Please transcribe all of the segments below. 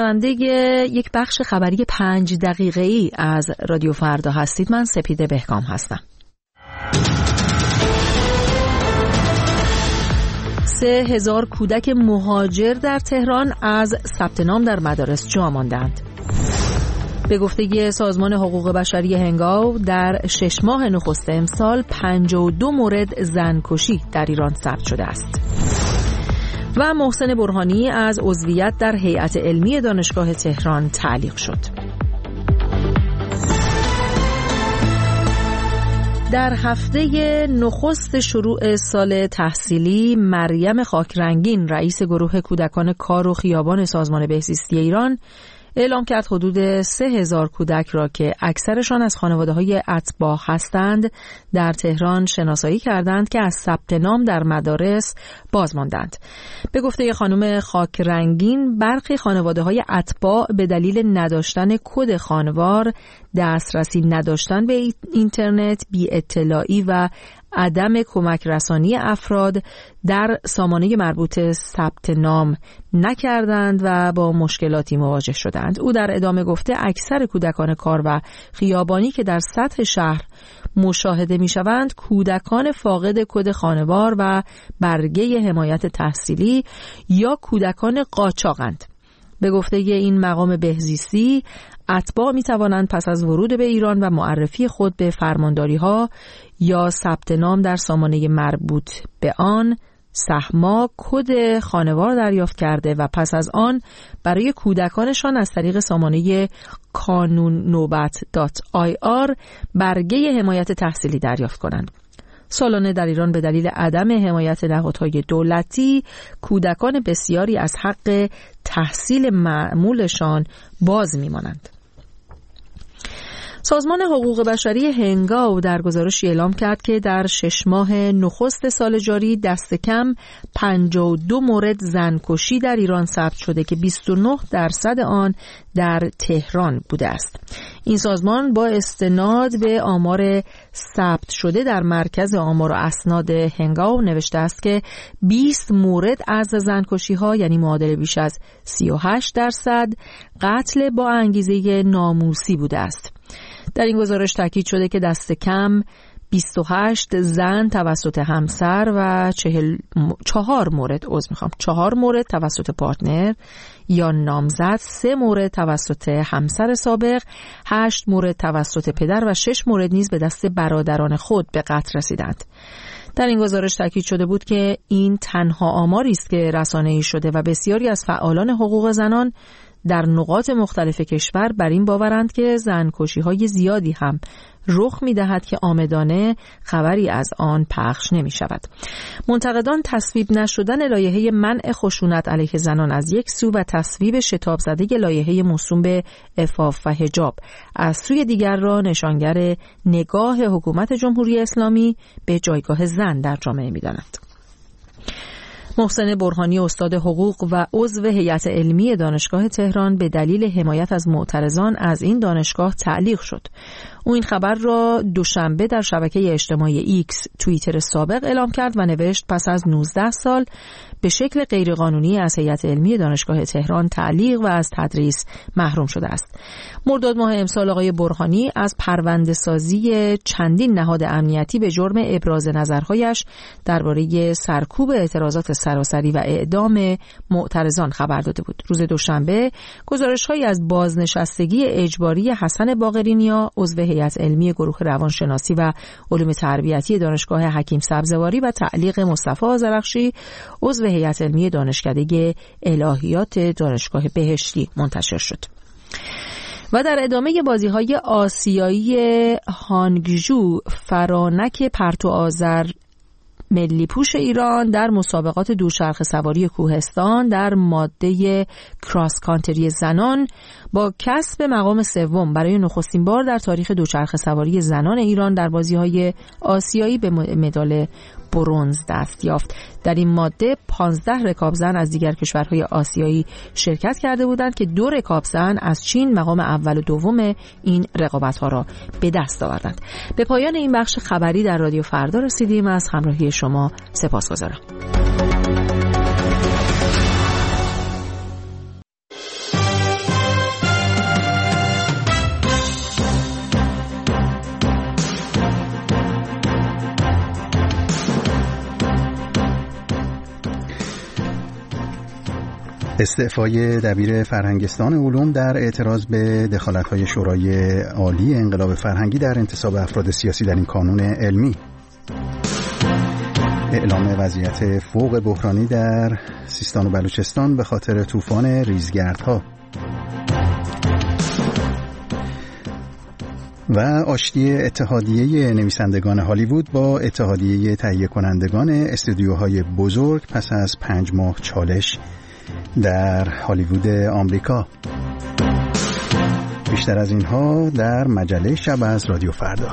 شنونده یک بخش خبری 5 دقیقه‌ای از رادیو فردا هستید. من سپیده بهکام هستم. 3000 کودک مهاجر در تهران از ثبت نام در مدارس جا ماندند. به گفته سازمان حقوق بشری هنگاو در 6 ماه نخست امسال 52 مورد زنکشی در ایران ثبت شده است. و محسن برهانی از عضویت در هیئت علمی دانشگاه تهران تعلیق شد. در هفته نخست شروع سال تحصیلی، مریم خاکرنگین رئیس گروه کودکان کار و خیابان سازمان بهزیستی ایران اعلام کرد حدود 3000 کودک را که اکثرشان از خانواده‌های اتباع هستند در تهران شناسایی کردند که از ثبت نام در مدارس باز ماندند. به گفته خانم خاکرنگین، برخی خانواده‌های اتباع به دلیل نداشتن کد خانوار، دسترسی نداشتن به اینترنت، بی اطلاعی و عدم کمک رسانی افراد در سامانه مربوطه ثبت نام نکردند و با مشکلاتی مواجه شدند. او در ادامه گفته اکثر کودکان کار و خیابانی که در سطح شهر مشاهده می شوند کودکان فاقد کد خانوار و برگه حمایت تحصیلی یا کودکان قاچاقند. به گفته این مقام بهزیستی، اتباع می توانند پس از ورود به ایران و معرفی خود به فرمانداری‌ها یا ثبت نام در سامانه مربوط به آن سهما کد خانوار دریافت کرده و پس از آن برای کودکانشان از طریق سامانه kanunnobat.ir برگه حمایت تحصیلی دریافت کنند. سالانه در ایران به دلیل عدم حمایت نهادهای دولتی کودکان بسیاری از حق تحصیل معمولشان باز می‌مانند. سازمان حقوق بشری هنگاو در گزارشی اعلام کرد که در 6 ماه نخست سال جاری دست کم 52 مورد زنکشی در ایران ثبت شده که 29% آن در تهران بوده است. این سازمان با استناد به آمار ثبت شده در مرکز آمار و اسناد هنگاو نوشته است که 20 مورد از زنکشی‌ها، یعنی معادل بیش از 38%، قتل با انگیزه ناموسی بوده است. در این گزارش تاکید شده که دست کم 28 زن توسط همسر و 4 مورد توسط پارتنر یا نامزد، 3 مورد توسط همسر سابق، 8 مورد توسط پدر و 6 مورد نیز به دست برادران خود به قتل رسیدند. در این گزارش تاکید شده بود که این تنها آماری است که رسانه‌ای شده و بسیاری از فعالان حقوق زنان در نقاط مختلف کشور بر این باورند که زنکشی‌های زیادی هم رخ می‌دهد که عامدانه خبری از آن پخش نمی‌شود. منتقدان تصویب نشدن لایحه منع خشونت علیه زنان از یک سو و تصویب شتاب زده لایحه موسوم به عفاف و حجاب از سوی دیگر را نشانگر نگاه حکومت جمهوری اسلامی به جایگاه زن در جامعه می‌دانند. محسن برهانی استاد حقوق و عضو هیئت علمی دانشگاه تهران به دلیل حمایت از معترضان از این دانشگاه تعلیق شد. او این خبر را دوشنبه در شبکه اجتماعی ایکس توییتر سابق اعلام کرد و نوشت پس از 19 سال به شکل غیرقانونی از هیئت علمی دانشگاه تهران تعلیق و از تدریس محروم شده است. مرداد ماه امسال آقای برهانی از پرونده سازی چندین نهاد امنیتی به جرم ابراز نظرهایش درباره سرکوب اعتراضات سراسری و اعدام معترضان خبر داده بود. روز دوشنبه گزارش‌هایی از بازنشستگی اجباری حسن باقرینیا عضو هیئت علمی گروه روانشناسی و علوم تربیتی دانشگاه حکیم سبزواری و تعلیق مصطفی آذرخشی عضو هیئت علمی دانشکده الهیات دانشگاه بهشتی منتشر شد. و در ادامه بازی‌های آسیایی هانگجو، فرانک پرتو آذر ملی پوش ایران در مسابقات دوچرخه سواری کوهستان در ماده کراس کانتری زنان با کسب مقام سوم برای نخستین بار در تاریخ دوچرخه سواری زنان ایران در بازی‌های آسیایی به مدال برنز دست یافت. در این ماده 15 رکابزن از دیگر کشورهای آسیایی شرکت کرده بودند که 2 رکابزن از چین مقام اول و دوم این رقابت‌ها را به دست آوردند. به پایان این بخش خبری در رادیو فردا رسیدیم. از همراهی شما سپاسگزارم. استعفای دبیر فرهنگستان علوم در اعتراض به دخالت‌های شورای عالی انقلاب فرهنگی در انتصاب افراد سیاسی در این کانون علمی. اعلام وضعیت فوق بحرانی در سیستان و بلوچستان به خاطر طوفان ریزگردها. و آشتی اتحادیه نویسندگان هالیوود با اتحادیه تهیه کنندگان استودیوهای بزرگ پس از 5 ماه چالش در هالیوود آمریکا. بیشتر از اینها در مجله شب از رادیو فردا.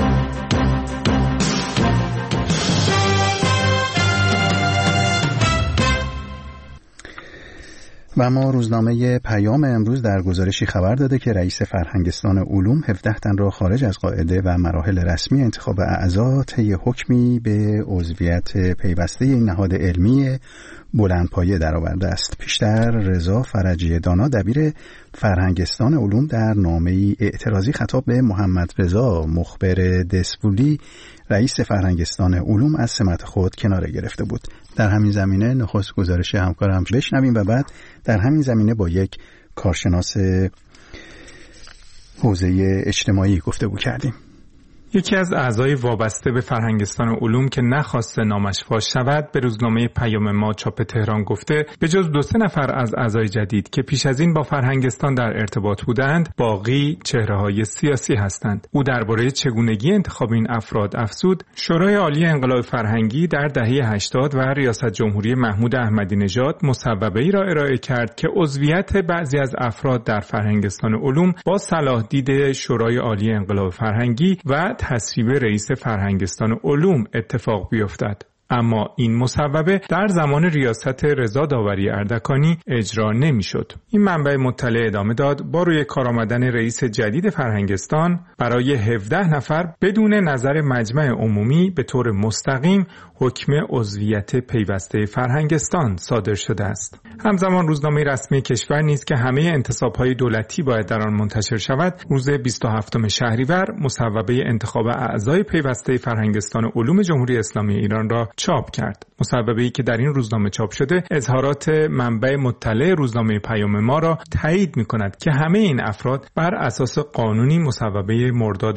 و اما روزنامه پیام امروز در گزارشی خبر داده که رئیس فرهنگستان علوم 17 تن را خارج از قاعده و مراحل رسمی انتخاب اعضا طی حکمی به عضویت پیوسته این نهاد علمی بلندپایه درآورده است. پیشتر رضا فرجی دانا دبیر فرهنگستان علوم در نامه‌ای اعتراضی خطاب به محمد رضا مخبر دسفولی رئیس فرهنگستان علوم از سمت خود کناره گرفته بود. در همین زمینه نخست گزارش همکارم بشنویم و بعد در همین زمینه با یک کارشناس حوزه اجتماعی گفتگو کردیم. یکی از اعضای وابسته به فرهنگستان علوم که نخواسته نامش فاش شود به روزنامه پیام ما چاپ تهران گفته به جز 2-3 نفر از اعضای جدید که پیش از این با فرهنگستان در ارتباط بودند باقی چهره‌های سیاسی هستند. او درباره چگونگی انتخاب این افراد افزود شورای عالی انقلاب فرهنگی در دهه 80 و ریاست جمهوری محمود احمدی نژاد مصوبه‌ای را ارائه کرد که عضویت بعضی از افراد در فرهنگستان علوم با صلاح دید شورای عالی انقلاب فرهنگی و تصویب رئیس فرهنگستان علوم اتفاق بیفتد. اما این مصوبه در زمان ریاست رضا داوری اردکانی اجرا نمی‌شد. این منبع مطلع ادامه داد با روی کار آمدن رئیس جدید فرهنگستان برای 17 نفر بدون نظر مجمع عمومی به طور مستقیم حکم عضویت پیوسته فرهنگستان صادر شده است. همزمان روزنامه رسمی کشور نیز که همه انتصاب‌های دولتی باید در آن منتشر شود روز 27 شهریور مصوبه انتخاب اعضای پیوسته فرهنگستان علوم جمهوری اسلامی ایران را چاپ کرد. مصوبه‌ای که در این روزنامه چاپ شده اظهارات منبع مطلع روزنامه پیام ما را تایید می‌کند که همه این افراد بر اساس قانونی مصوبه مرداد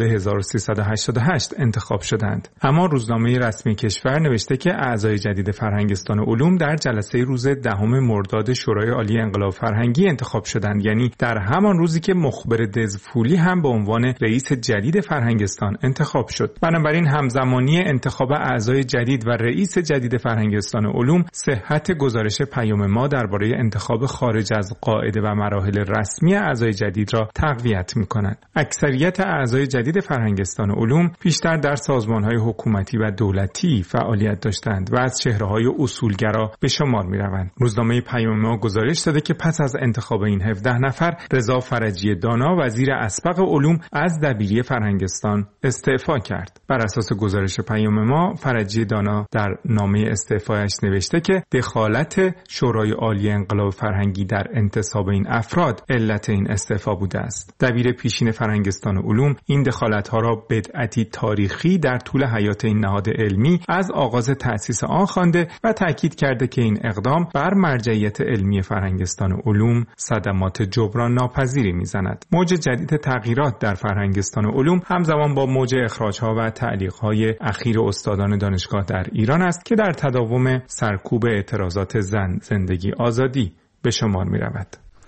1388 انتخاب شدند. اما روزنامه رسمی کشور نوشته که اعضای جدید فرهنگستان علوم در جلسه روز 10 مرداد شورای عالی انقلاب فرهنگی انتخاب شدند، یعنی در همان روزی که مخبر دزفولی هم به عنوان رئیس جدید فرهنگستان انتخاب شد. بنابراین همزمانی انتخاب اعضای جدید و رئیس جدید فرهنگستان علوم صحت گزارش پیام ما درباره انتخاب خارج از قاعده و مراحل رسمی اعضای جدید را تقویت می‌کند. اکثریت اعضای جدید فرهنگستان علوم بیشتر در سازمان‌های حکومتی و دولتی فعالیت داشتند و از چهره‌های اصولگرا به شمار می‌روند. روزنامه پیام ما گزارش داده که پس از انتخاب این 17 نفر رضا فرجی دانا وزیر اسبق علوم از دبیری فرهنگستان استعفا کرد. بر اساس گزارش پیام ما فرجی دانا در نامه استعفایش نوشته که دخالت شورای عالی انقلاب فرهنگی در انتصاب این افراد علت این استعفا بوده است. دبیر پیشین فرهنگستان علوم این دخالت‌ها را بدعتی تاریخی در طول حیات این نهاد علمی از آغاز تأسیس آن خوانده و تأکید کرده که این اقدام بر مرجعیت علمی فرهنگستان علوم صدمات جبران ناپذیری می‌زند. موج جدید تغییرات در فرهنگستان علوم همزمان با موج اخراج‌ها و تعلیق‌های اخیر استادان دانشگاه در ایران است که در تداوم سرکوب اعتراضات زن زندگی آزادی به شمار می رود.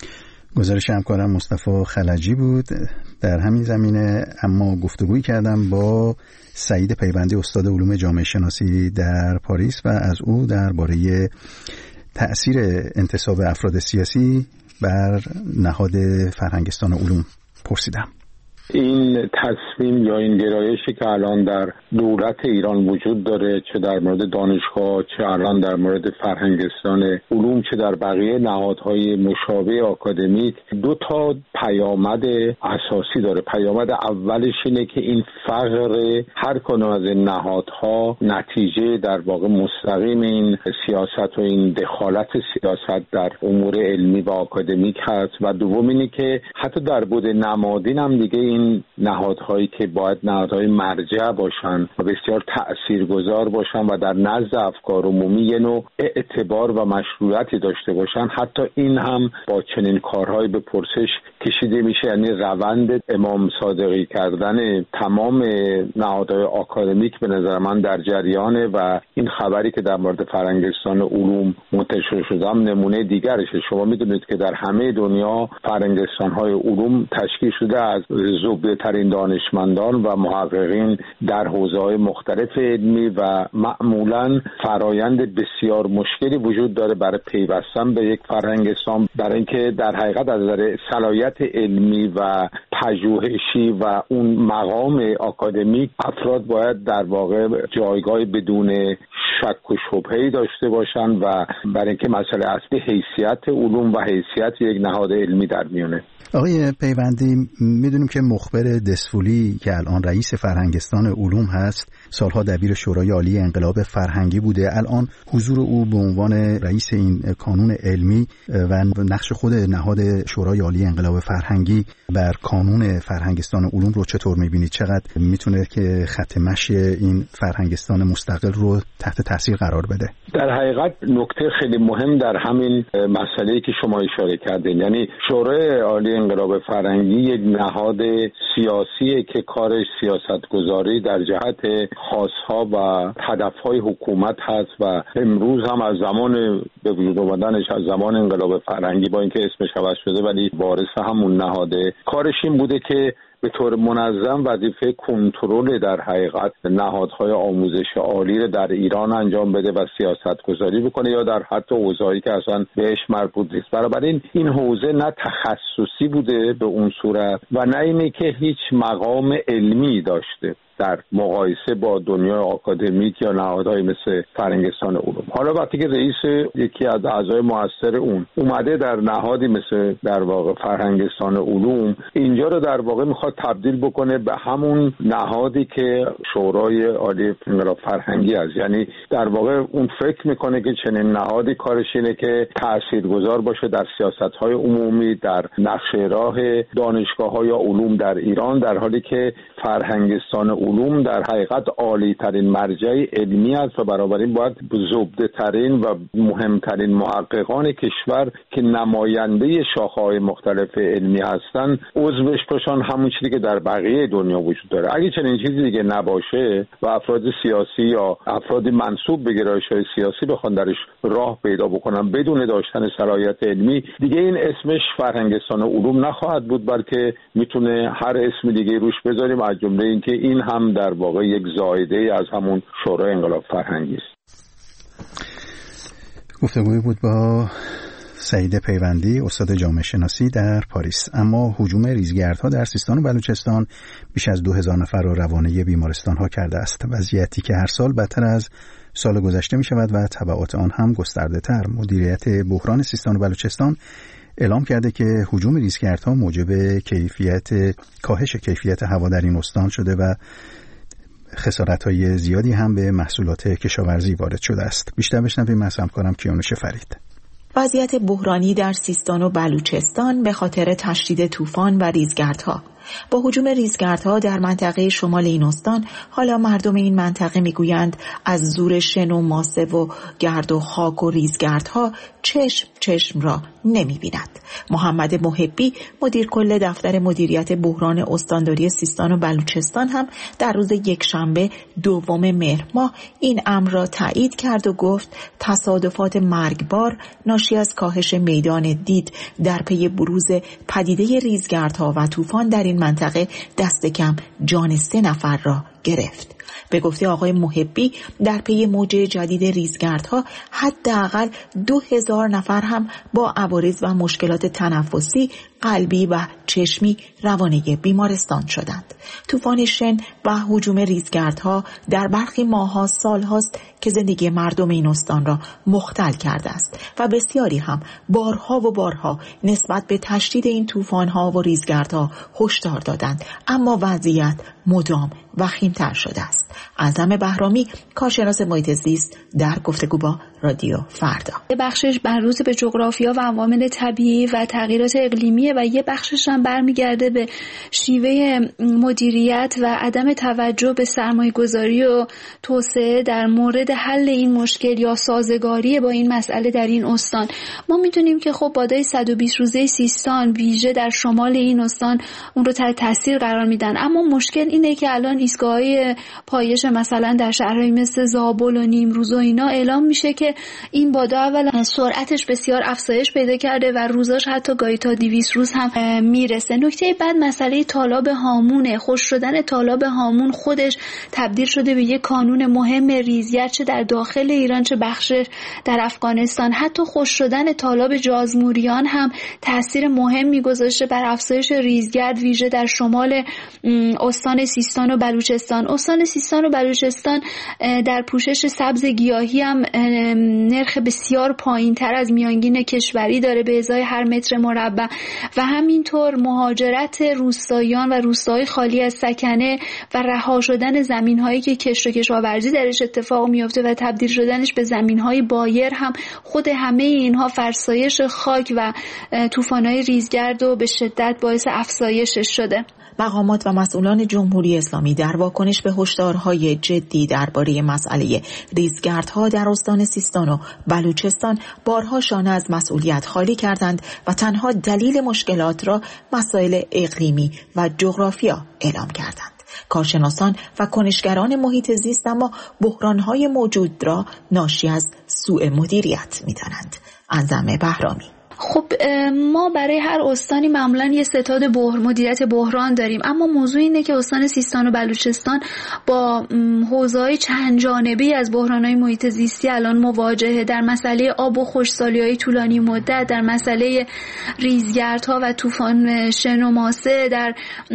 گزارش همکارم مصطفی خلجی بود. در همین زمینه اما گفتگویی کردم با سعید پیوندی استاد علوم جامعه شناسی در پاریس و از او درباره تأثیر انتصاب افراد سیاسی بر نهاد فرهنگستان علوم پرسیدم. این تصمیم یا این گرایشی که الان در دولت ایران وجود داره، چه در مورد دانشگاه، چه الان در مورد فرهنگستان علوم، چه در بقیه نهادهای مشابه آکادمیک، 2 پیامد اساسی داره. پیامد اولش اینه که این فقر هر کدوم از این نهادها نتیجه در واقع مستقیم این سیاست و این دخالت سیاست در امور علمی و آکادمیک هست، و دوم اینه که حتی در بود نمادین هم دیگه این نهادهایی که باید نهادهای مرجع باشن و بسیار تأثیرگذار باشن و در نزد افکار عمومی یه نوع اعتبار و مشروعیتی داشته باشن، حتی این هم با چنین کارهایی به پرسش کشیده میشه. یعنی روند امام صادقی کردن تمام نهادهای آکادمیک به نظر من در جریانه و این خبری که در مورد فرهنگستان علوم منتشر شده هم نمونه دیگرشه. شما میدونید که در همه دنیا فرهنگستان‌های علوم تشکیل شده از زبده‌ترین دانشمندان و محققین در حوزه‌های مختلف علمی و معمولاً فرایند بسیار مشکلی وجود داره برای پیوستن به یک فرهنگستان، برای اینکه در حقیقت از نظر صلاحیت علمی و پژوهشی و اون مقام آکادمیک افراد باید در واقع جایگاه بدون شک و شبهه‌ای داشته باشن و برای اینکه مسئله اصلی حیثیت علوم و حیثیت یک نهاد علمی در میونه. آقای پیوندی، میدونیم که مخبر دسفولی که الان رئیس فرهنگستان علوم هست سالها دبیر شورای عالی انقلاب فرهنگی بوده. الان حضور او به عنوان رئیس این کانون علمی و نقش خود نهاد شورای عالی انقلاب فرهنگی بر کانون فرهنگستان علوم رو چطور میبینید؟ چقدر میتونه که خط مشی این فرهنگستان مستقل رو تحت تاثیر قرار بده؟ در حقیقت نکته خیلی مهم در همین مسئله‌ای که شما اشاره کردین، یعنی شورای عالی انقلاب فرهنگی یک نهاد سیاسیه که کارش سیاستگذاری در جهت خواستها و هدفهای حکومت هست و امروز هم از زمان به وجود آمدنش، از زمان انقلاب فرهنگی، با اینکه اسمش عوض شده ولی وارث همون نهاده، کارش این بوده که به طور منظم وظیفه کنترل در حقیقت نهادهای آموزش عالی رو در ایران انجام بده و سیاست گذاری بکنه یا در حتی حوزه‌ای که اصلا بهش مربوط نیست. بنابراین این حوزه نه تخصصی بوده به اون صورت و نه اینه که هیچ مقام علمی داشته در مقایسه با دنیای آکادمیک یا نهادهای مثل فرهنگستان علوم. حالا وقتی که رئیس یکی از اعضای مؤثر اون اومده در نهادی مثل در واقع فرهنگستان علوم، اینجا رو در واقع میخواد تبدیل بکنه به همون نهادی که شورای عالی انقلاب فرهنگی است. یعنی در واقع اون فکر میکنه که چنین نهادی کارش اینه که تاثیرگذار باشه در سیاست‌های عمومی، در نقش راه دانشگاه‌ها یا علوم در ایران، در حالی که فرهنگستان علوم در حقیقت عالی ترین مرجع علمی است و بنابراین باید زبده ترین و مهمترین محققان کشور که نماینده شاخه‌های مختلف علمی هستند عضوش باشن، همون چیزی که در بقیه دنیا وجود داره. اگه چنین چیزی دیگه نباشه و افراد سیاسی یا افراد منسوب به گرایش‌های سیاسی بخوان درش راه پیدا بکنن بدون داشتن صلاحیت علمی، دیگه این اسمش فرهنگستان علوم نخواهد بود، بلکه میتونه هر اسم دیگه روش بذاریم، از جمله اینکه این هم در واقع یک زایده از همون شورای انقلاب فرهنگی است. گفتگوی بود با سعید پیوندی، استاد جامعه شناسی در پاریس. اما هجوم ریزگردها در سیستان و بلوچستان بیش از 2000 نفر را روانه بیمارستان‌ها کرده است. وضعیتی که هر سال بدتر از سال گذشته می شود و تبعات آن هم گسترده تر. مدیریت بحران سیستان و بلوچستان اعلام کرده که هجوم ریزگردها موجب کاهش کیفیت هوا در این استان شده و خسارت‌های زیادی هم به محصولات کشاورزی وارد شده است. بیشتر بشنویم از همکارم کیانوش فرید. وضعیت بحرانی در سیستان و بلوچستان به خاطر تشدید طوفان و ریزگردها. با هجوم ریزگردها در منطقه شمال این استان، حالا مردم این منطقه میگویند از زور شن و ماسه و گرد و خاک و ریزگردها چشم را نمی‌بیند. محمد محبی، مدیر کل دفتر مدیریت بحران استانداری سیستان و بلوچستان، هم در روز یکشنبه 2 مهر ماه این امر را تایید کرد و گفت تصادفات مرگبار ناشی از کاهش میدان دید در پی بروز پدیده ریزگردها و طوفان در این منطقه دست کم جان 3 نفر را گرفت. به گفته آقای محبی، در پی موج جدید ریزگردها حداقل 2000 نفر هم با عوارض و مشکلات تنفسی، قلبی و چشمی روانه بیمارستان شدند. طوفان شن و هجوم ریزگردها در برخی ماه‌ها سال‌هاست که زندگی مردم این استان را مختل کرده است و بسیاری هم بارها نسبت به تشدید این طوفان‌ها و ریزگردها هشدار دادند، اما وضعیت مدام وخیم‌تر شده است. اعظم بهرامی، کارشناس محیط زیست، در گفتگو با رادیو فردا. یه بخشش مربوط به جغرافیا و عوامل طبیعی و تغییرات اقلیمیه و یه بخشش هم برمیگرده به شیوه مدیریت و عدم توجه به سرمایه‌گذاری و توسعه در مورد حل این مشکل یا سازگاری با این مسئله در این استان. ما میدونیم که خب بادای 120 روزه سیستان ویژه در شمال این استان اون رو تحت تاثیر قرار میدن، اما مشکل اینه که الان ایستگاه‌های پایش مثلا در شهرهای مثل زابل و نیمروز و اینا اعلام میشه که این بادا اولا سرعتش بسیار افزایش پیدا کرده و روزاش حتی گاهی تا 200 روز هم میرسه. نکته بعد مسئله تالاب هامونه. خشک شدن تالاب هامون خودش تبدیل شده به یک کانون مهم ریزگرد، چه در داخل ایران چه بخش در افغانستان. حتی خشک شدن تالاب جازموریان هم تاثیر مهمی گذاشته بر افزایش ریزگرد ویژه در شمال استان سیستان و بلوچستان. استان سیستان و بلوچستان در پوشش سبز گیاهی هم نرخ بسیار پایین‌تر از میانگین کشوری داره به ازای هر متر مربع و همینطور مهاجرت روستاییان و روستاهای خالی از سکنه و رها شدن زمین‌هایی که کشت و کشاورزی درش اتفاق میفته و تبدیل شدنش به زمین‌های بایر هم خود همه اینها فرسایش خاک و طوفان‌های ریزگرد و به شدت باعث افزایشش شده. مقامات و مسئولان جمهوری اسلامی در واکنش به هشدارهای جدی درباره مسئله ریزگردها در استان سیستان و بلوچستان بارها شانه از مسئولیت خالی کردند و تنها دلیل مشکلات را مسائل اقلیمی و جغرافیا اعلام کردند. کارشناسان و کنشگران محیط زیست اما بحرانهای موجود را ناشی از سوء مدیریت می‌دانند. اعظم بهرامی: خب ما برای هر استانی معمولا یه ستاد مدیریت بحران داریم، اما موضوع اینه که استان سیستان و بلوچستان با حوزه‌های چند جانبه‌ای از بحران‌های محیط زیستی الان مواجهه. در مسئله آب و خشکسالی‌های طولانی مدت، در مسئله ریزگردها و طوفان شن و ماسه، در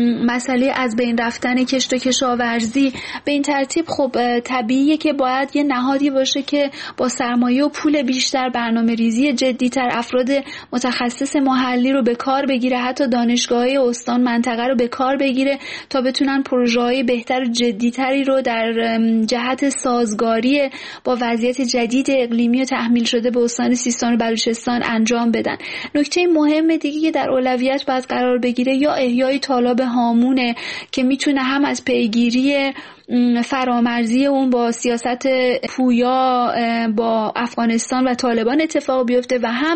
مسئله از بین رفتن کشت و کشاورزی. به این ترتیب خب طبیعیه که باید یه نهادی باشه که با سرمایه و پول بیشتر برنامه‌ریزی جدی‌تر افراد متخصص محلی رو به کار بگیره، حتی دانشگاه‌های استان منطقه رو به کار بگیره تا بتونن پروژه‌های بهتر و جدی‌تری رو در جهت سازگاری با وضعیت جدید اقلیمی و تحمیل شده به استان سیستان و بلوچستان انجام بدن. نکته مهم دیگه که در اولویت باید قرار بگیره یا احیای تالاب هامونه که میتونه هم از پیگیری فرامرزی اون با سیاست پویا با افغانستان و طالبان اتفاق بیفته و هم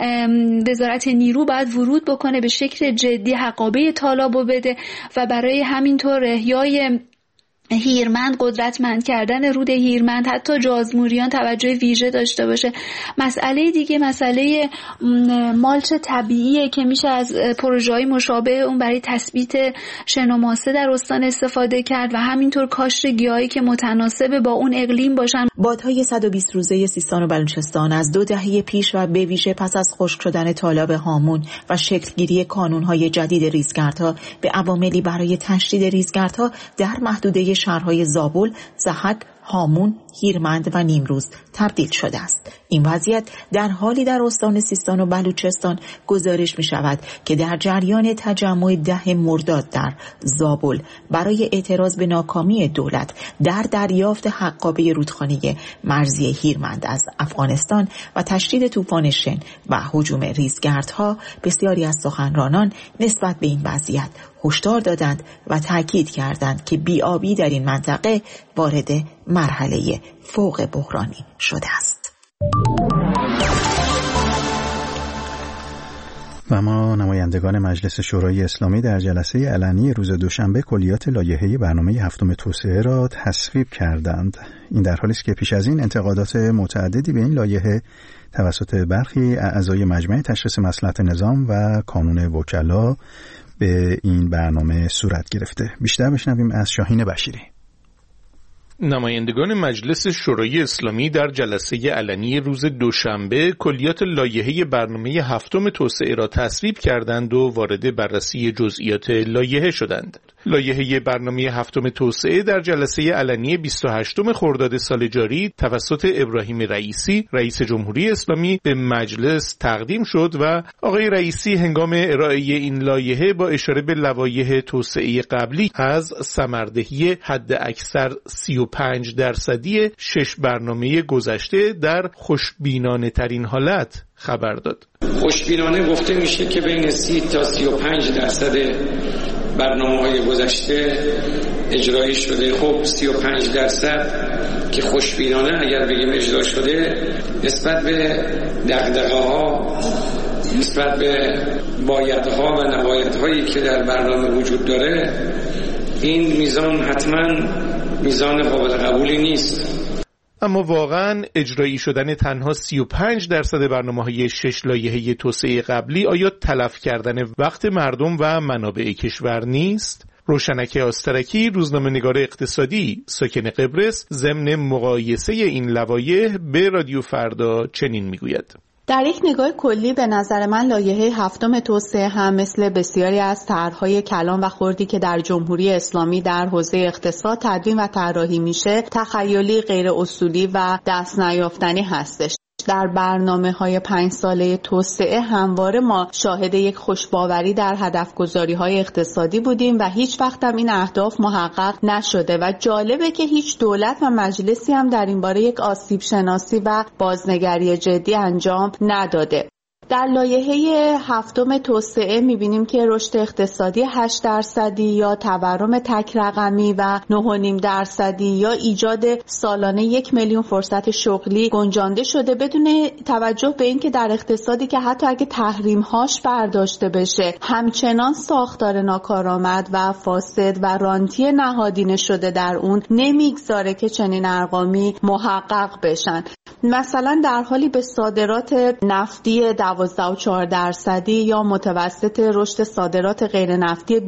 وزارت نیرو باید ورود بکنه به شکل جدی حقابه طالابو بده و برای همینطور احیای هیرمند، قدرتمند کردن رود هیرمند، حتی جازموریان توجه ویژه داشته باشه. مسئله دیگه مسئله مالچ طبیعیه که میشه از پروژه‌های مشابه اون برای تثبیت شن و ماسه در استان استفاده کرد و همینطور کاشت گیاهی که متناسب با اون اقلیم باشن. بادهای 120 روزه سیستان و بلوچستان از 2 دهه پیش و به ویژه پس از خشک شدن تالاب هامون و شکلگیری کانون‌های جدید ریزگردها به عواملی برای تشدید ریزگردها در محدوده شهرهای زابل، ضحک، هامون، هیرمند و نیمروز تبدیل شده است. این وضعیت در حالی در استان سیستان و بلوچستان گزارش می شود که در جریان تجمع 10 مرداد در زابل برای اعتراض به ناکامی دولت در دریافت حقابه رودخانه مرزی هیرمند از افغانستان و تشدید طوفان شن و هجوم ریزگردها، بسیاری از سخنرانان نسبت به این وضعیت هشدار دادند و تاکید کردند که بی‌آبی در این منطقه وارد مرحله فوق بحرانی شده است. و ما نمایندگان مجلس شورای اسلامی در جلسه علنی روز دوشنبه کلیات لایحه برنامه هفتم توسعه را تصویب کردند. این در حالی است که پیش از این انتقادات متعددی به این لایحه توسط برخی اعضای مجمع تشخیص مصلحت نظام و کانون وکلا به این برنامه صورت گرفته. بیشتر بشنویم از شاهین بشیری. نمایندگان مجلس شورای اسلامی در جلسه علنی روز دوشنبه کلیات لایحه برنامه هفتم توسعه را تصویب کردند و وارد بررسی جزئیات لایحه شدند. لایحه برنامه هفتم توسعه در جلسه علنی 28 خرداد سال جاری توسط ابراهیم رئیسی رئیس جمهوری اسلامی به مجلس تقدیم شد و آقای رئیسی هنگام ارائه این لایحه با اشاره به لوایح توسعه قبلی از ثمردهی حد اکثر 35 35% 6 برنامه گذشته در خوشبینانه ترین حالت خبر داد. خوشبینانه گفته میشه که بین 30 تا 35% برنامه‌های گذشته اجرایی شده. خب 35% که خوشبینانه اگر بگیم اجرا شده، نسبت به دغدغه‌ها، نسبت به بایدها و نبایدهایی که در برنامه وجود داره، این میزان حتما میزان قابل قبولی نیست. اما واقعا اجرایی شدن تنها 35% برنامه‌های 6 لایحه توسعه قبلی آیا تلف کردن وقت مردم و منابع کشور نیست؟ روشنک آسترکی، روزنامه‌نگار اقتصادی ساکن قبرس، ضمن مقایسه این لوایح به رادیو فردا چنین میگوید: در یک نگاه کلی به نظر من لایحه 7 توسعه هم مثل بسیاری از طرح‌های کلان و خردی که در جمهوری اسلامی در حوزه اقتصاد تدوین و طراحی میشه، تخیلی، غیر اصولی و دست نیافتنی هستش. در برنامه‌های 5 ساله توسعه همواره ما شاهد یک خوشباوری در هدف‌گذاری‌های اقتصادی بودیم و هیچ وقت هم این اهداف محقق نشده و جالبه که هیچ دولت و مجلسی هم در این باره یک آسیب شناسی و بازنگری جدی انجام نداده. در لایحه 7 توسعه می‌بینیم که رشد اقتصادی 8% یا تورم تک رقمی و 9.5% یا ایجاد سالانه 1 میلیون فرصت شغلی گنجانده شده، بدون توجه به اینکه در اقتصادی که حتی اگه تحریم‌هاش برداشته بشه همچنان ساختار ناکارآمد و فاسد و رانتی نهادینه شده در اون نمیگذاره که چنین ارقامی محقق بشن. مثلا در حالی به صادرات نفتی 12.4% یا متوسط رشد صادرات غیر نفتی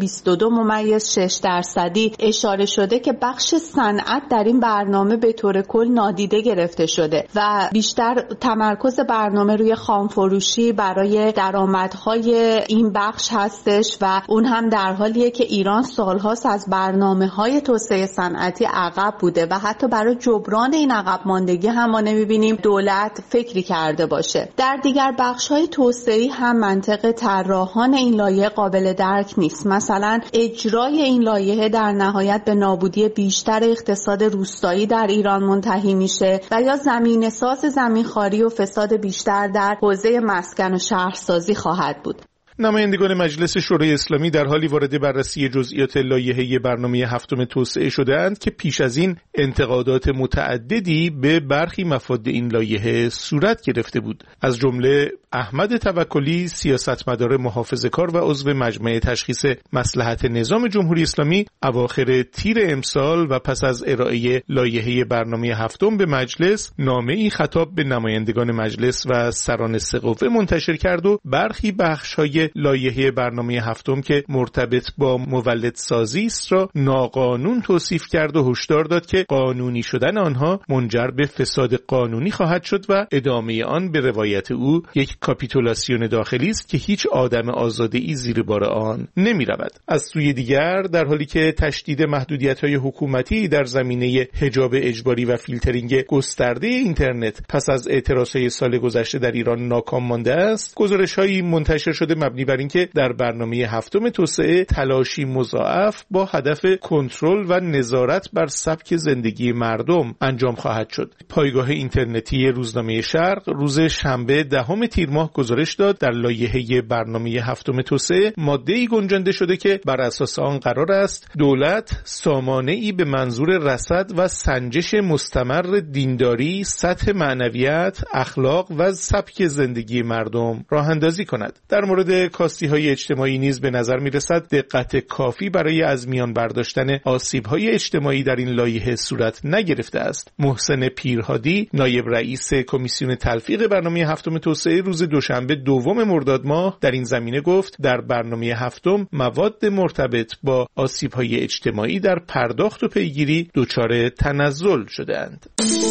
22.6% اشاره شده که بخش صنعت در این برنامه به طور کل نادیده گرفته شده و بیشتر تمرکز برنامه روی خامفروشی برای درآمدهای این بخش هستش و اون هم در حالیه که ایران سالهاست از برنامه‌های توسعه صنعتی عقب بوده و حتی برای جبران این عقب ماندگی هم ما نمی‌بینیم دولت فکری کرده باشه. در دیگر بخش‌های توسعه‌ای هم منطق طراحان این لایحه قابل درک نیست. مثلا اجرای این لایحه در نهایت به نابودی بیشتر اقتصاد روستایی در ایران منتهی میشه و یا زمینه‌ساز زمینخواری و فساد بیشتر در حوزه مسکن و شهرسازی خواهد بود. نمایندگان مجلس شورای اسلامی در حالی وارد بررسی جزئیات لایحه برنامه 7 توسعه شده‌اند که پیش از این انتقادات متعددی به برخی مفاد این لایحه صورت گرفته بود. از جمله احمد توکلی، سیاستمدار محافظه‌کار و عضو مجمع تشخیص مصلحت نظام جمهوری اسلامی، اواخر تیر امسال و پس از ارائه لایحه برنامه 7 به مجلس، نامه‌ای خطاب به نمایندگان مجلس و سران سه قوه منتشر کرد و برخی بخش‌های لایحه برنامه 7 که مرتبط با مولدسازی است را ناقانون توصیف کرد و هشدار داد که قانونی شدن آنها منجر به فساد قانونی خواهد شد و ادامه آن به روایت او یک کاپیتولاسیون داخلی است که هیچ آدم آزاده‌ای زیر بار آن نمی رود. از سوی دیگر در حالی که تشدید محدودیت‌های حکومتی در زمینه حجاب اجباری و فیلترینگ گسترده اینترنت پس از اعتراضهای سال گذشته در ایران ناکام مانده است، گزارش‌هایی منتشر شده مبنی بر اینکه در برنامه 7 توسعه تلاشی مضاعف با هدف کنترل و نظارت بر سبک زندگی مردم انجام خواهد شد. پایگاه اینترنتی روزنامه شرق روز شنبه 10 تیر ماه گزارش داد در لایحه برنامه 7 توسعه ماده‌ای گنجانده شده که بر اساس آن قرار است دولت سامانه‌ای به منظور رصد و سنجش مستمر دینداری، سطح معنویت، اخلاق و سبک زندگی مردم راه اندازی کند. در مورد کاستی‌های اجتماعی نیز به نظر می‌رسد دقت کافی برای از میان برداشتن آسیب‌های اجتماعی در این لایحه صورت نگرفته است. محسن پیرهادی، نایب رئیس کمیسیون تلفیق برنامه 7 توسعه روز دوشنبه 2 مرداد ماه در این زمینه گفت در برنامه 7 مواد مرتبط با آسیب‌های اجتماعی در پرداخت و پیگیری دچار تنزل شده‌اند.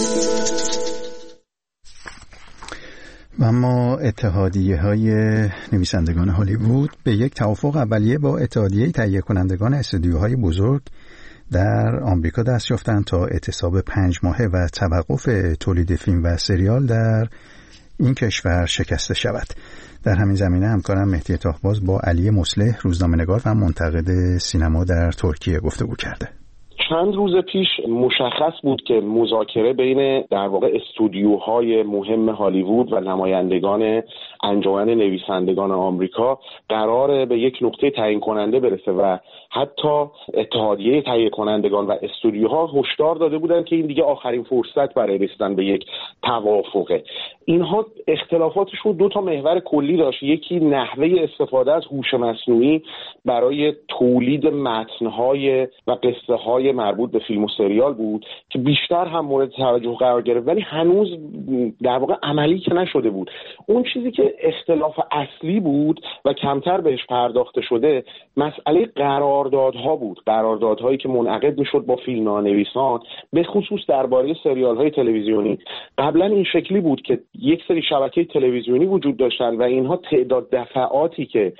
و اما اتحادیه‌های نویسندگان هالیوود به یک توافق اولیه با اتحادیه تهیه کنندگان استودیوهای بزرگ در آمریکا دست یافتند تا اعتصاب 5 ماهه و توقف تولید فیلم و سریال در این کشور شکسته شود. در همین زمینه همکارم مهدی طاهباز با علی مصلح، روزنامه‌نگار و منتقد سینما در ترکیه گفتگو کرده. چند روز پیش مشخص بود که مذاکره بین در واقع استودیوهای مهم هالیوود و نمایندگان انجمن نویسندگان آمریکا قراره به یک نقطه تعیین کننده برسه و حتی اتحادیه تهیه کنندگان و استودیوها هشدار داده بودن که این دیگه آخرین فرصت برای رسیدن به یک توافقه. اینها اختلافاتشون دو تا محور کلی داشت. یکی نحوه استفاده از هوش مصنوعی برای تولید متن‌های و قصه‌های مربوط به فیلم و سریال بود که بیشتر هم مورد توجه قرار گرفت، ولی هنوز در واقع عملی که نشده بود. اون چیزی که اختلاف اصلی بود و کمتر بهش پرداخته شده مسئله قراردادها بود، قراردادهایی که منعقد میشد با فیلمنامه‌نویسان، به خصوص درباره سریال‌های تلویزیونی. قبلا این شکلی بود که یک سری شبکه تلویزیونی وجود داشتن و اینها تعداد دفعاتی که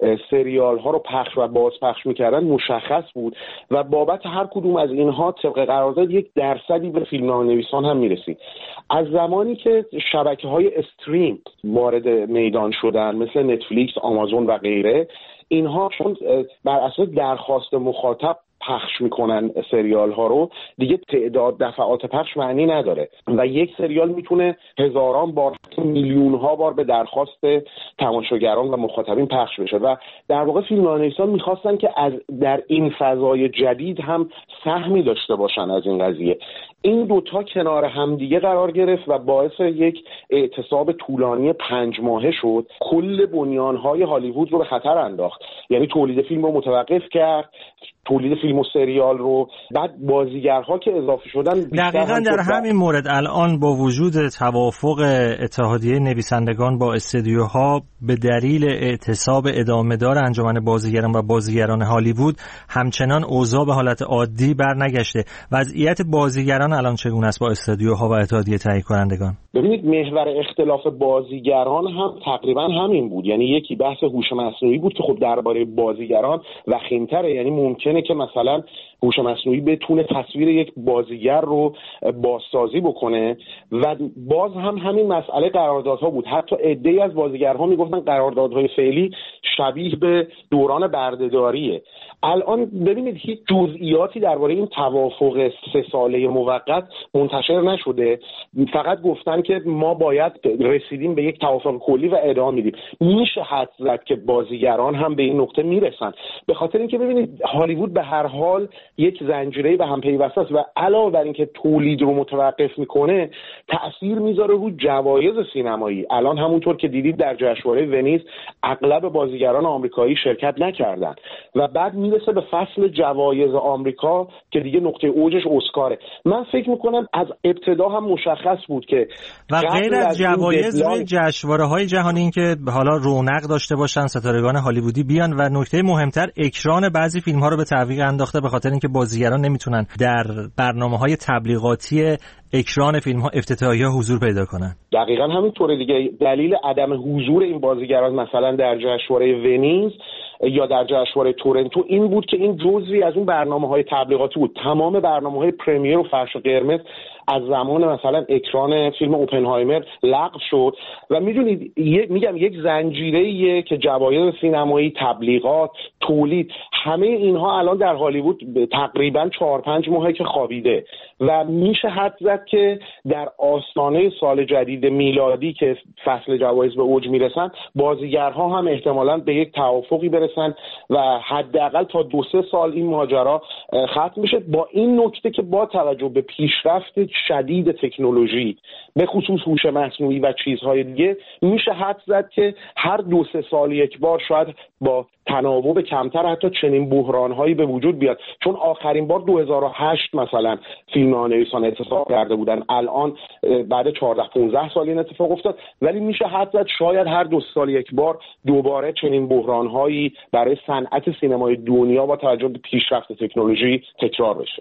سریال ها رو پخش و بازپخش میکردن مشخص بود و بابت هر کدوم از اینها طبق قرارداد 1% به فیلمنامه‌نویسان هم میرسید. از زمانی که شبکه‌های استریم وارد میدان شدن مثل نتفلیکس، آمازون و غیره، اینها چون بر اساس درخواست مخاطب پخش میکنن سریال ها رو، دیگه تعداد دفعات پخش معنی نداره و یک سریال میتونه هزاران بار، میلیون ها بار به درخواست تماشاگران و مخاطبین پخش بشه و در واقع فیلمنامه‌نویسان میخواستن که در این فضای جدید هم سهمی داشته باشن از این قضیه. این دوتا کنار همدیگه قرار گرفت و باعث یک اعتصاب طولانی 5 ماهه شد. کل بنیانهای هالیوود رو به خطر انداخت، یعنی تولید فیلم رو متوقف کرد، تولید فیلم و سریال رو، بعد بازیگرها که اضافه شدن. دقیقاً در همین مورد الان با وجود توافق اتحادیه نویسندگان با استودیوها به دلیل اعتصاب ادامه دار انجمن بازیگران و بازیگران هالیوود همچنان اوضاع به حالت عادی برنگشته. وضعیت بازیگران الان چگونه است با استودیوها و اتحادیه تهیه کنندگان؟ ببینید محور اختلاف بازیگران هم تقریبا همین بود، یعنی یکی بحث هوش مصنوعی بود که خب درباره بازیگران وخیم‌تره، یعنی ممکنه که مثلا هوش مصنوعی بتونه تصویر یک بازیگر رو بازسازی بکنه و باز هم همین مسئله قراردادها بود. حتی عده‌ای از بازیگرها میگفتن قراردادهای فعلی شبیه به دوران بردهداریه. الان ببینید هیچ جزئیاتی درباره این توافق 3 ساله موقت منتشر نشده، فقط گفتن که ما باید رسیدیم به یک توافق کلی و ادامه میدیم. میشه حدس زد که بازیگران هم به این نقطه میرسن، به خاطر اینکه ببینید هالیوود به هر حال یک زنجیره به هم پیوسته است و علاوه بر اینکه تولید رو متوقف میکنه تأثیر میذاره رو جوایز سینمایی. الان همونطور که دیدید در جشنواره ونیز اغلب بازیگران آمریکایی شرکت نکردن و بعد میرسه به فصل جوایز آمریکا که دیگه نقطه اوجش اسکاره. من فکر میکنم از ابتدا هم مشخص بود که و غیر از جوایز روی جشنواره‌های جهانی این که حالا رونق داشته باشن ستارگان هالیوودی بیان و نکته مهمتر اکران بعضی فیلم‌ها رو به تعویق انداخته به خاطر اینکه بازیگران نمیتونن در برنامه‌های تبلیغاتی اکران فیلم‌ها افتتاحیه‌ها حضور پیدا کنن. دقیقاً همینطوره دیگه. دلیل عدم حضور این بازیگران مثلا در جشنواره ونیز یا در جشنواره تورنتو این بود که این جزئی از اون برنامه‌های تبلیغاتی بود. تمام برنامه‌های پرمیر و فرش قرمز از زمان مثلا اکران فیلم اوپنهایمر لغو شد و میدونید میگم یک زنجیره‌ایه که جوایز سینمایی، تبلیغات، تولید، همه اینها الان در هالیوود تقریبا 4-5 ماهه که خوابیده و میشه حد زد که در آستانه سال جدید میلادی که فصل جوایز به اوج میرسن بازیگرها هم احتمالاً به یک توافقی برسن و حداقل تا 2-3 سال این ماجرا ختم میشه. با این نکته که با توجه به پیشرفت شدید تکنولوژی به خصوص هوش مصنوعی و چیزهای دیگه میشه حد زد که هر 2-3 سال یک بار شاید با تناوب کمتر حتی چنین بحرانهایی به وجود بیاد، چون آخرین بار 2008 مثلا فیلمنامه‌نویسان اعتصاب کرده بودن، الان بعد 14-15 سال این اتفاق افتاد، ولی میشه حد زد شاید هر 2 سال یک بار دوباره چنین بحرانهایی برای صنعت سینمای دنیا با توجه به پیشرفت تکنولوژی تکرار بشه.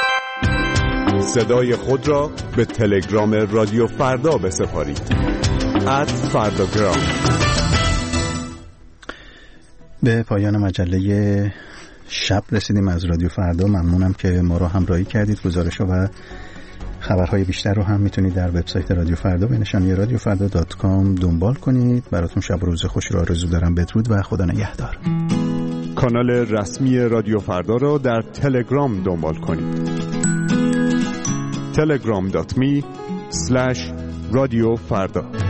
صدای خود را به تلگرام رادیو فردا بسپارید @فرداگرام. به پایان مجله شب رسیدیم از رادیو فردا. ممنونم که ما رو همراهی کردید. گزارش‌ها و خبرهای بیشتر رو هم میتونید در وبسایت رادیو فردا به نشانی radiofarda.com دنبال کنید. براتون شب و روز خوشی رو آرزو دارم. بدرود و خدا نگهدار. کانال رسمی رادیو فردا را در تلگرام دنبال کنید. telegram.me/رادیو فردا